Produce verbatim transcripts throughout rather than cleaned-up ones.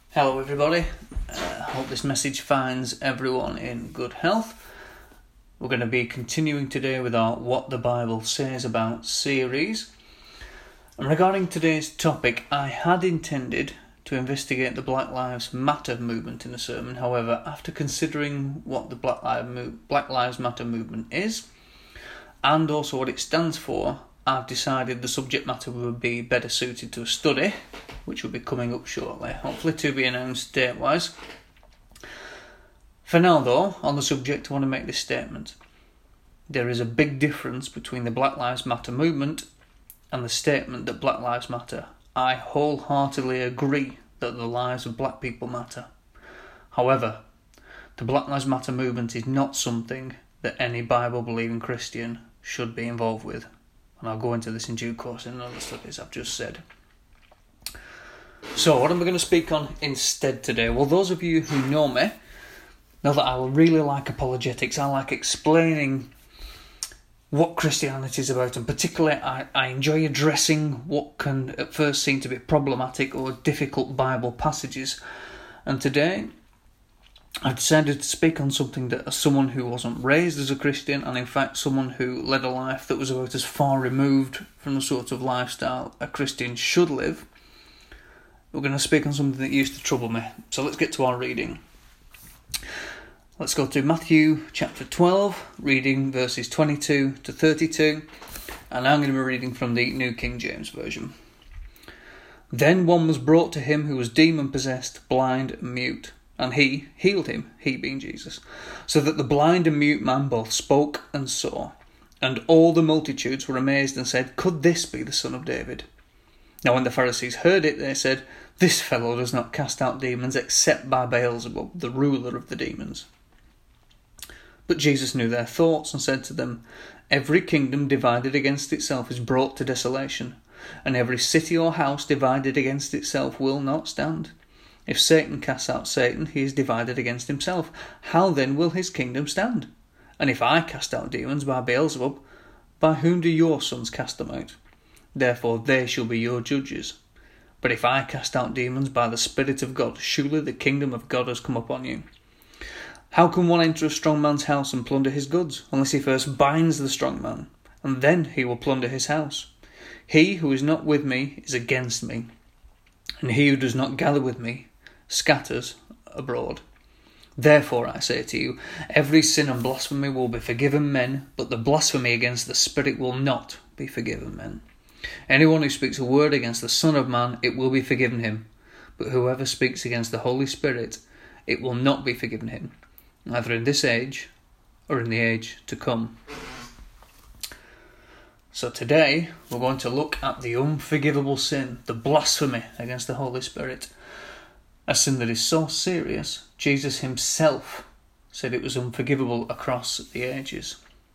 Hello everybody, I uh, hope this message finds everyone in good health. We're going to be continuing today with our What the Bible Says About series. And regarding today's topic, I had intended to investigate the Black Lives Matter movement in a sermon. However, after considering what the Black Lives Matter movement is, and also what it stands for, I've decided the subject matter would be better suited to a study, which will be coming up shortly, hopefully to be announced date-wise. For now though, on the subject, I want to make this statement. There is a big difference between the Black Lives Matter movement and the statement that Black Lives Matter. I wholeheartedly agree that the lives of black people matter. However, the Black Lives Matter movement is not something that any Bible-believing Christian should be involved with. And I'll go into this in due course in other studies I've just said. So, what am I going to speak on instead today? Well, those of you who know me know that I really like apologetics. I like explaining what Christianity is about, and particularly I, I enjoy addressing what can at first seem to be problematic or difficult Bible passages. And today, I've decided to speak on something that as someone who wasn't raised as a Christian, and in fact someone who led a life that was about as far removed from the sort of lifestyle a Christian should live, we're going to speak on something that used to trouble me. So let's get to our reading. Let's go to Matthew chapter twelve, reading verses twenty-two to thirty-two, and I'm going to be reading from the New King James Version. Then one was brought to him who was demon-possessed, blind and mute. And he healed him, he being Jesus, so that the blind and mute man both spoke and saw. And all the multitudes were amazed and said, Could this be the Son of David? Now when the Pharisees heard it, they said, This fellow does not cast out demons except by Beelzebub, the ruler of the demons. But Jesus knew their thoughts and said to them, Every kingdom divided against itself is brought to desolation, and every city or house divided against itself will not stand. If Satan casts out Satan, he is divided against himself. How then will his kingdom stand? And if I cast out demons by Beelzebub, by whom do your sons cast them out? Therefore they shall be your judges. But if I cast out demons by the Spirit of God, surely the kingdom of God has come upon you. How can one enter a strong man's house and plunder his goods, unless he first binds the strong man, and then he will plunder his house? He who is not with me is against me, and he who does not gather with me scatters abroad. Therefore I say to you, every sin and blasphemy will be forgiven men, but the blasphemy against the Spirit will not be forgiven men. Anyone who speaks a word against the Son of Man, it will be forgiven him. But whoever speaks against the Holy Spirit, it will not be forgiven him, either in this age or in the age to come. So today we're going to look at the unforgivable sin, the blasphemy against the Holy Spirit. A sin that is so serious, Jesus himself said it was unforgivable across the ages.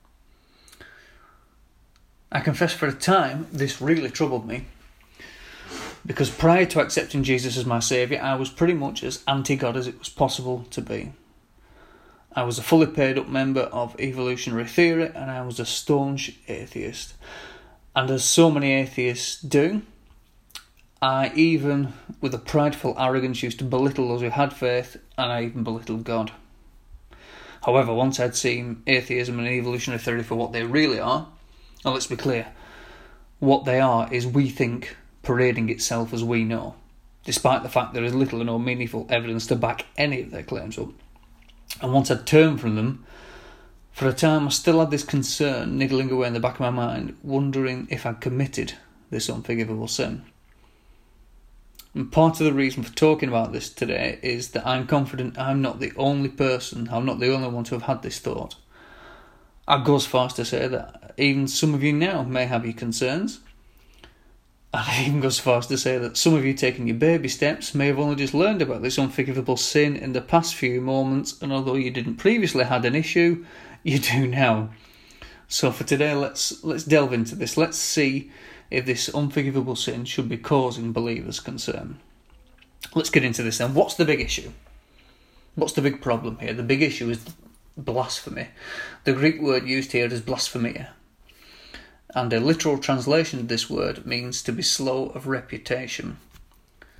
I confess for a time this really troubled me, because prior to accepting Jesus as my saviour, I was pretty much as anti-God as it was possible to be. I was a fully paid up member of evolutionary theory, and I was a staunch atheist. And as so many atheists do, I even, with a prideful arrogance, used to belittle those who had faith, and I even belittled God. However, once I'd seen atheism and evolutionary theory for what they really are, and let's be clear, what they are is we think parading itself as we know, despite the fact there is little or no meaningful evidence to back any of their claims up. And once I'd turned from them, for a time I still had this concern niggling away in the back of my mind, wondering if I'd committed this unforgivable sin. And part of the reason for talking about this today is that I'm confident I'm not the only person, I'm not the only one to have had this thought. I'd go as far as to say that even some of you now may have your concerns. I'd even go as far as to say that some of you taking your baby steps may have only just learned about this unforgivable sin in the past few moments, and although you didn't previously had an issue, you do now. So for today, let's let's delve into this. Let's see if this unforgivable sin should be causing believers concern. Let's get into this then. What's the big issue? What's the big problem here? The big issue is blasphemy. The Greek word used here is blasphemia. And a literal translation of this word means to be slow of reputation.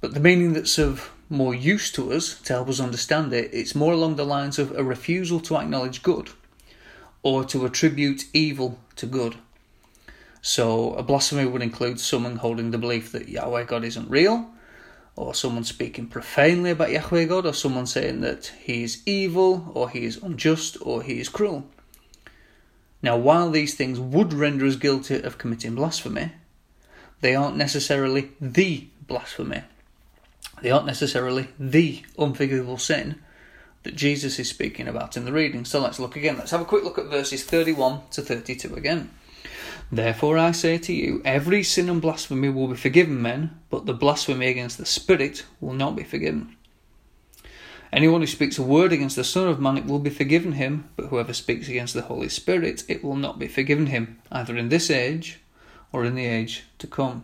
But the meaning that's of more use to us, to help us understand it, it's more along the lines of a refusal to acknowledge good, or to attribute evil to good. So a blasphemy would include someone holding the belief that Yahweh God isn't real, or someone speaking profanely about Yahweh God, or someone saying that he is evil, or he is unjust, or he is cruel. Now, while these things would render us guilty of committing blasphemy, they aren't necessarily the blasphemy. They aren't necessarily the unforgivable sin that Jesus is speaking about in the reading. So let's look again. Let's have a quick look at verses thirty-one to thirty-two again. Therefore I say to you, every sin and blasphemy will be forgiven men, but the blasphemy against the Spirit will not be forgiven. Anyone who speaks a word against the Son of Man, it will be forgiven him, but whoever speaks against the Holy Spirit, it will not be forgiven him, either in this age or in the age to come.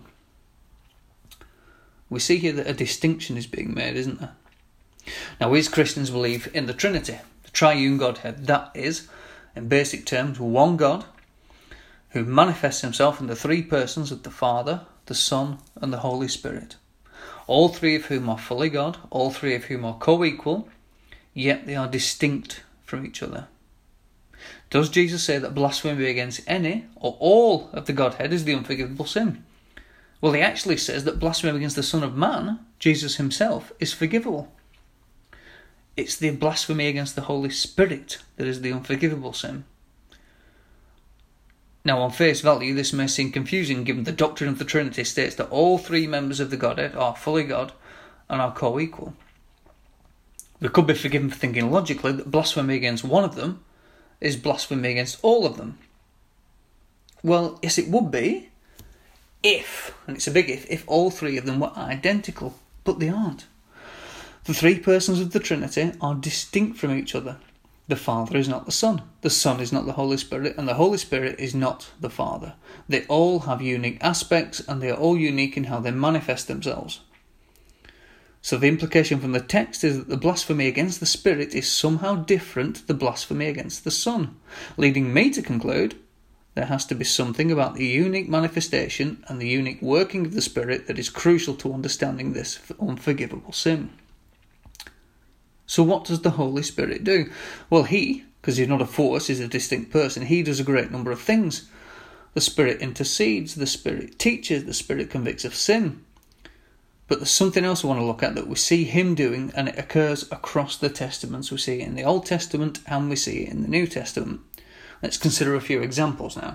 We see here that a distinction is being made, isn't there? Now, we as Christians believe in the Trinity, the triune Godhead. That is, in basic terms, one God who manifests himself in the three persons of the Father, the Son, and the Holy Spirit. All three of whom are fully God, all three of whom are co-equal, yet they are distinct from each other. Does Jesus say that blasphemy against any or all of the Godhead is the unforgivable sin? Well, he actually says that blasphemy against the Son of Man, Jesus himself, is forgivable. It's the blasphemy against the Holy Spirit that is the unforgivable sin. Now, on face value, this may seem confusing given the doctrine of the Trinity states that all three members of the Godhead are fully God and are co-equal. We could be forgiven for thinking logically that blasphemy against one of them is blasphemy against all of them. Well, yes, it would be, if, and it's a big if, if all three of them were identical, but they aren't. The three persons of the Trinity are distinct from each other. The Father is not the Son, the Son is not the Holy Spirit, and the Holy Spirit is not the Father. They all have unique aspects, and they are all unique in how they manifest themselves. So the implication from the text is that the blasphemy against the Spirit is somehow different to the blasphemy against the Son, leading me to conclude there has to be something about the unique manifestation and the unique working of the Spirit that is crucial to understanding this unforgivable sin. So what does the Holy Spirit do? Well, he, because he's not a force, he's a distinct person, he does a great number of things. The Spirit intercedes, the Spirit teaches, the Spirit convicts of sin. But there's something else I want to look at that we see him doing, and it occurs across the Testaments. We see it in the Old Testament and we see it in the New Testament. Let's consider a few examples now.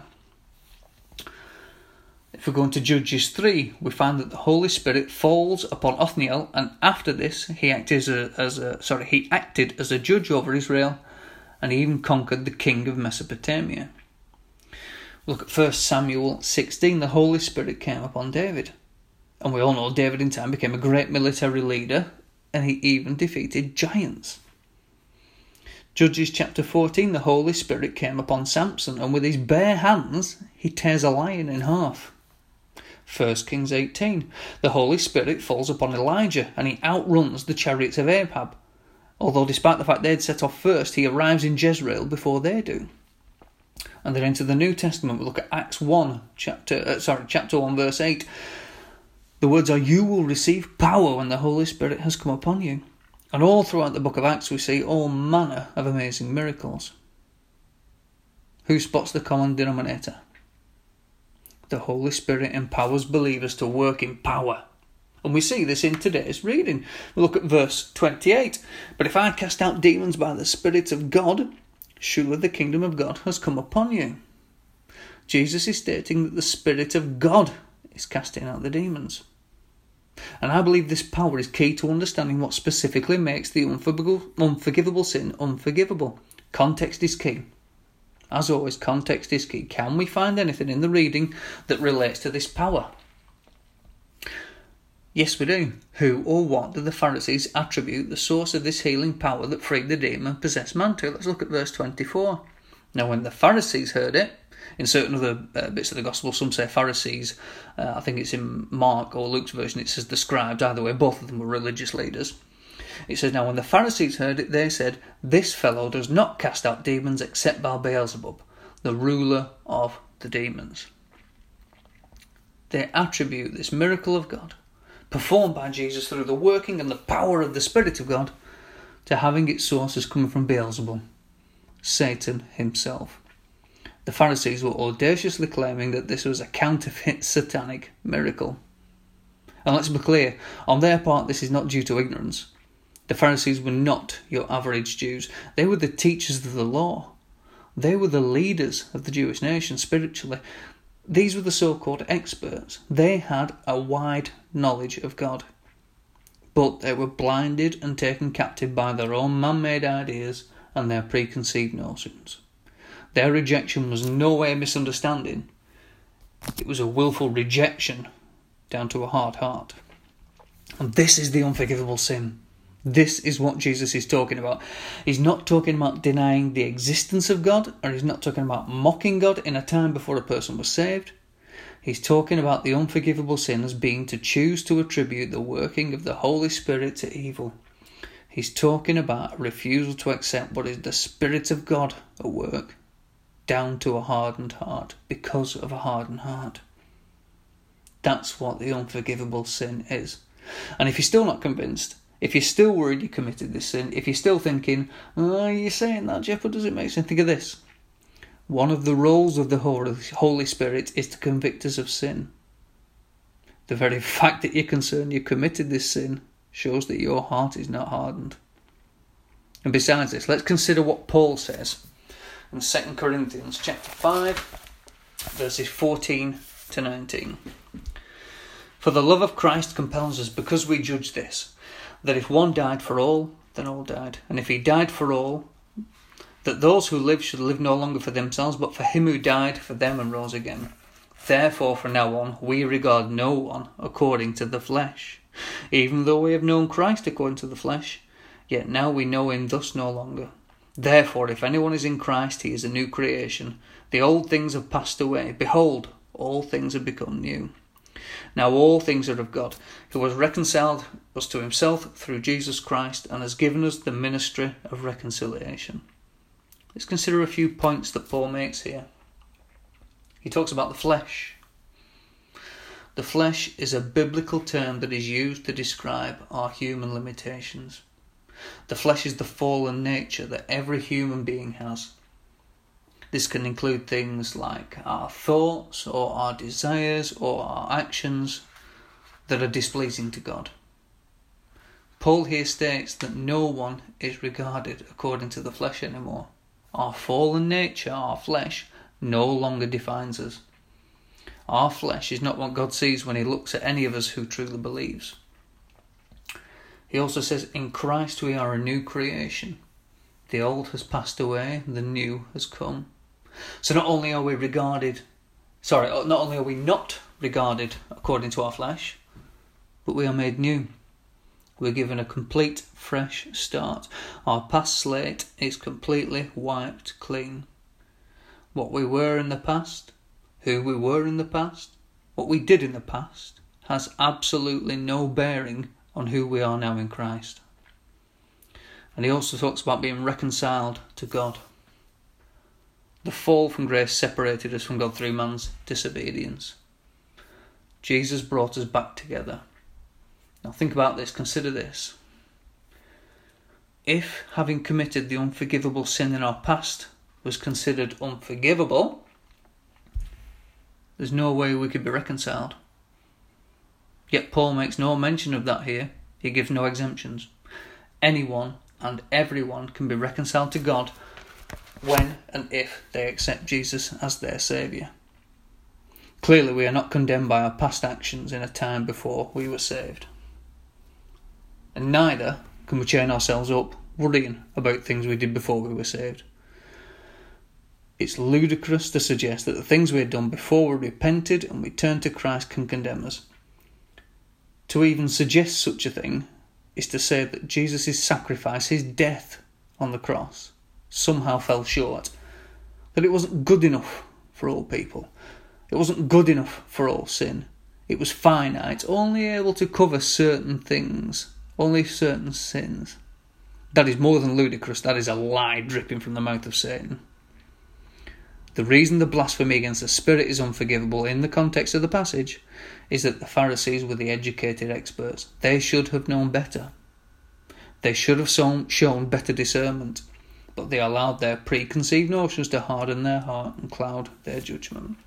If we go into Judges three, we find that the Holy Spirit falls upon Othniel, and after this, he acted as a, as a sorry, he acted as a judge over Israel, and he even conquered the king of Mesopotamia. Look at First Samuel sixteen. The Holy Spirit came upon David, and we all know David in time became a great military leader, and he even defeated giants. Judges chapter fourteen. The Holy Spirit came upon Samson, and with his bare hands, he tears a lion in half. First Kings eighteen. The Holy Spirit falls upon Elijah and he outruns the chariots of Ahab. Although despite the fact they'd set off first, he arrives in Jezreel before they do. And then into the New Testament, we look at Acts one, chapter uh, sorry, chapter one, verse eight. The words are, "You will receive power when the Holy Spirit has come upon you." And all throughout the book of Acts we see all manner of amazing miracles. Who spots the common denominator? The Holy Spirit empowers believers to work in power. And we see this in today's reading. We look at verse twenty-eight. But if I cast out demons by the Spirit of God, surely the kingdom of God has come upon you. Jesus is stating that the Spirit of God is casting out the demons. And I believe this power is key to understanding what specifically makes the unforgivable, unforgivable sin unforgivable. Context is key. As always, context is key. Can we find anything in the reading that relates to this power? Yes, we do. Who or what do the Pharisees attribute the source of this healing power that freed the demon-possessed man to? Let's look at verse twenty-four. Now, when the Pharisees heard it, in certain other uh, bits of the Gospel, some say Pharisees. Uh, I think it's in Mark or Luke's version, it says the scribes. Either way, both of them were religious leaders. It says, now when the Pharisees heard it, they said, "This fellow does not cast out demons except by Beelzebub, the ruler of the demons." They attribute this miracle of God performed by Jesus through the working and the power of the Spirit of God, to having its sources coming from Beelzebul, Satan himself. The Pharisees were audaciously claiming that this was a counterfeit satanic miracle. And let's be clear, on their part this is not due to ignorance. The Pharisees were not your average Jews. They were the teachers of the law. They were the leaders of the Jewish nation spiritually. These were the so-called experts. They had a wide knowledge of God. But they were blinded and taken captive by their own man-made ideas and their preconceived notions. Their rejection was no way a misunderstanding. It was a willful rejection down to a hard heart. And this is the unforgivable sin. This is what Jesus is talking about. He's not talking about denying the existence of God, or he's not talking about mocking God in a time before a person was saved. He's talking about the unforgivable sin as being to choose to attribute the working of the Holy Spirit to evil. He's talking about a refusal to accept what is the Spirit of God at work, down to a hardened heart, because of a hardened heart. That's what the unforgivable sin is. And if you're still not convinced, if you're still worried you committed this sin, if you're still thinking, oh, you're saying that, Jeff, what does it make sense? Think of this. One of the roles of the Holy Spirit is to convict us of sin. The very fact that you're concerned you committed this sin shows that your heart is not hardened. And besides this, let's consider what Paul says in Second Corinthians chapter five, verses fourteen to nineteen. For the love of Christ compels us, because we judge this, that if one died for all, then all died. And if he died for all, that those who live should live no longer for themselves, but for him who died for them and rose again. Therefore, from now on, we regard no one according to the flesh. Even though we have known Christ according to the flesh, yet now we know him thus no longer. Therefore, if anyone is in Christ, he is a new creation. The old things have passed away. Behold, all things have become new. Now all things are of God, who has reconciled us to himself through Jesus Christ and has given us the ministry of reconciliation. Let's consider a few points that Paul makes here. He talks about the flesh. The flesh is a biblical term that is used to describe our human limitations. The flesh is the fallen nature that every human being has. This can include things like our thoughts or our desires or our actions that are displeasing to God. Paul here states that no one is regarded according to the flesh anymore. Our fallen nature, our flesh, no longer defines us. Our flesh is not what God sees when he looks at any of us who truly believes. He also says, in Christ we are a new creation. The old has passed away, the new has come. So not only are we regarded, sorry, not only are we not regarded according to our flesh, but we are made new. We're given a complete fresh start. Our past slate is completely wiped clean. What we were in the past, who we were in the past, what we did in the past, has absolutely no bearing on who we are now in Christ. And he also talks about being reconciled to God. The fall from grace separated us from God through man's disobedience. Jesus brought us back together. Now think about this, consider this. If having committed the unforgivable sin in our past was considered unforgivable, there's no way we could be reconciled. Yet Paul makes no mention of that here. He gives no exemptions. Anyone and everyone can be reconciled to God when and if they accept Jesus as their Saviour. Clearly we are not condemned by our past actions in a time before we were saved. And neither can we chain ourselves up worrying about things we did before we were saved. It's ludicrous to suggest that the things we had done before we repented and we turned to Christ can condemn us. To even suggest such a thing is to say that Jesus' sacrifice, his death on the cross, somehow fell short. That it wasn't good enough for all people. It wasn't good enough for all sin. It was finite, only able to cover certain things, only certain sins. That is more than ludicrous. That is a lie dripping from the mouth of Satan. The reason the blasphemy against the Spirit is unforgivable in the context of the passage is that the Pharisees were the educated experts. They should have known better. They should have shown better discernment, but they allowed their preconceived notions to harden their heart and cloud their judgment.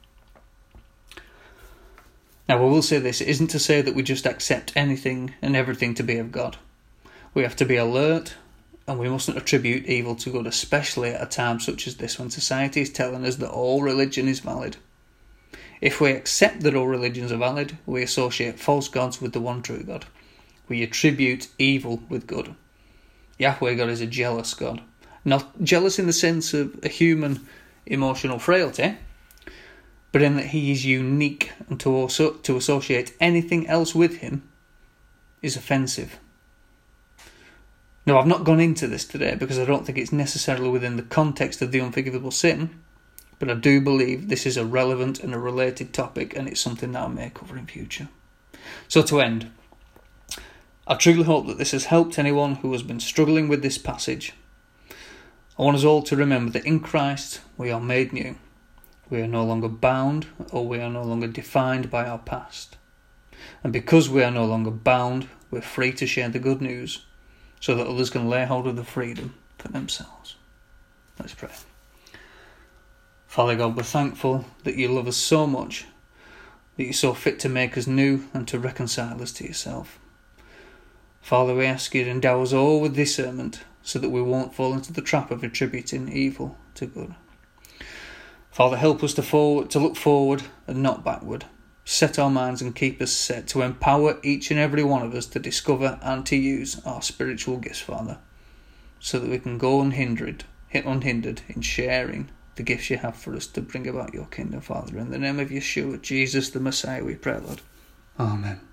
Now, I will say this, it isn't to say that we just accept anything and everything to be of God. We have to be alert, and we mustn't attribute evil to good, especially at a time such as this when society is telling us that all religion is valid. If we accept that all religions are valid, we associate false gods with the one true God. We attribute evil with good. Yahweh God is a jealous God. Not jealous in the sense of a human emotional frailty, but in that he is unique, and to also to associate anything else with him is offensive. Now, I've not gone into this today because I don't think it's necessarily within the context of the unforgivable sin, but I do believe this is a relevant and a related topic, and it's something that I may cover in future. So to end, I truly hope that this has helped anyone who has been struggling with this passage. I want us all to remember that in Christ we are made new. We are no longer bound, or we are no longer defined by our past. And because we are no longer bound, we're free to share the good news, so that others can lay hold of the freedom for themselves. Let's pray. Father God, we're thankful that you love us so much, that you're so fit to make us new and to reconcile us to yourself. Father, we ask you to endow us all with discernment, so that we won't fall into the trap of attributing evil to good. Father, help us to forward, to look forward and not backward. Set our minds and keep us set to empower each and every one of us to discover and to use our spiritual gifts, Father, so that we can go unhindered, unhindered in sharing the gifts you have for us to bring about your kingdom, Father. In the name of Yeshua, Jesus the Messiah, we pray, Lord. Amen.